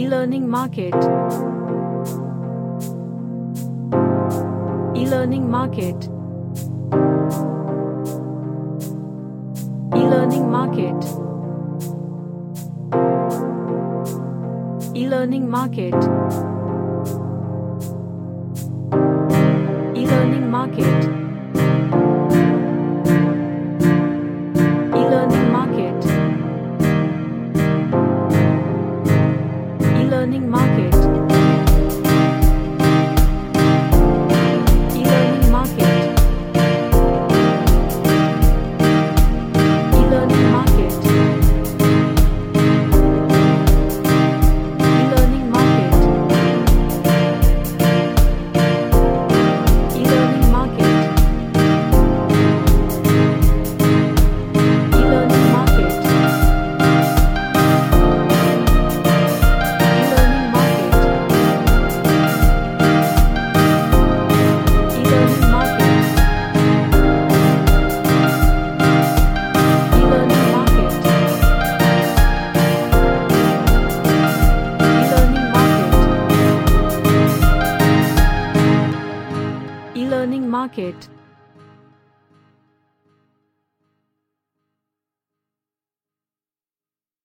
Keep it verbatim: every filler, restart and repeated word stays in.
E-learning market. E-learning market. E-learning market. E-learning market. E-learning market. E-learning market. E-learning market. E-learning market. E-learning market. E-learning market. E-learning market. E-learning market. E-learning market.